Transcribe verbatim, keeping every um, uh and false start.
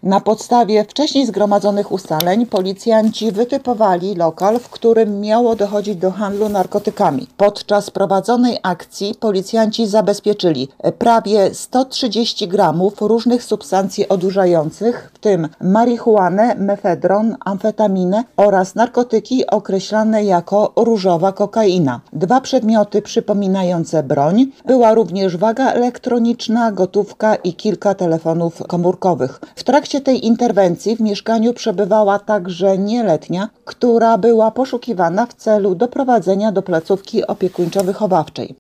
Na podstawie wcześniej zgromadzonych ustaleń policjanci wytypowali lokal, w którym miało dochodzić do handlu narkotykami. Podczas prowadzonej akcji policjanci zabezpieczyli prawie sto trzydzieści gramów różnych substancji odurzających, w tym marihuanę, mefedron, amfetaminę oraz narkotyki określane jako różowa kokaina. Dwa przedmioty przypominające broń. Była również waga elektroniczna, gotówka i kilka telefonów komórkowych. W trakcie tej interwencji w mieszkaniu przebywała także nieletnia, która była poszukiwana w celu doprowadzenia do placówki opiekuńczo-wychowawczej.